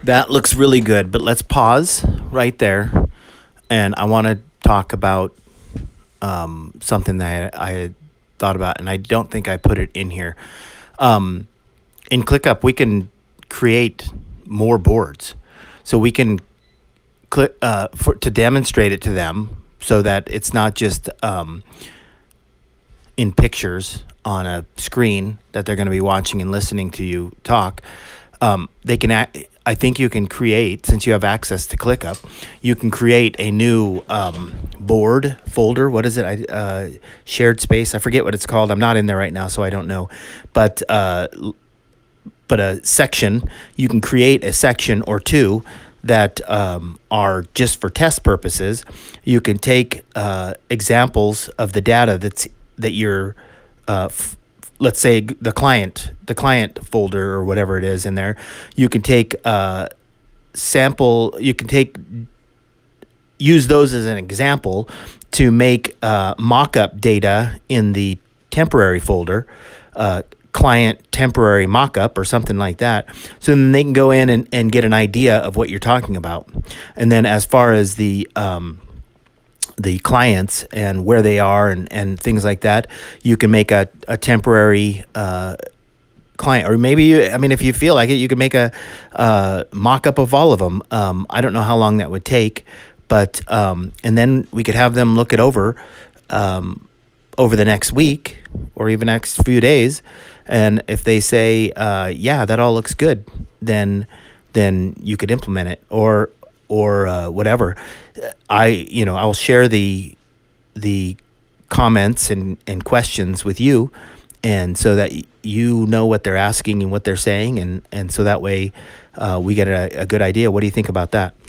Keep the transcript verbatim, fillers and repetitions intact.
That looks really good, but let's pause right there. And I want to talk about um, something that I, I had thought about, and I don't think I put it in here. Um, in ClickUp, we can create more boards. So we can click uh, for, to demonstrate it to them so that it's not just um, in pictures on a screen that they're going to be watching and listening to you talk. Um, they can act, I think you can create, since you have access to ClickUp, you can create a new um, board folder. What is it? I uh, shared space. I forget what it's called. I'm not in there right now, so I don't know. But uh, but a section, you can create a section or two that um, are just for test purposes. You can take uh, examples of the data that's that you're, uh, f- let's say the client, the client folder or whatever it is in there. You can take uh, sample. You can take use those as an example to make uh, mock-up data in the temporary folder, uh, client temporary mock-up or something like that. So then they can go in and, and get an idea of what you're talking about. And then as far as the um, the clients and where they are and, and things like that, you can make a, a temporary uh, client, or maybe you, I mean, if you feel like it, you can make a uh, mock-up of all of them. Um, I don't know how long that would take, but um, and then we could have them look it over um, over the next week or even next few days, and if they say, uh, "Yeah, that all looks good," then then you could implement it, or or uh, whatever. I you know I'll share the the comments and, and questions with you, and so that y- you know what they're asking and what they're saying, and, and so that way uh, we get a, a good idea. What do you think about that?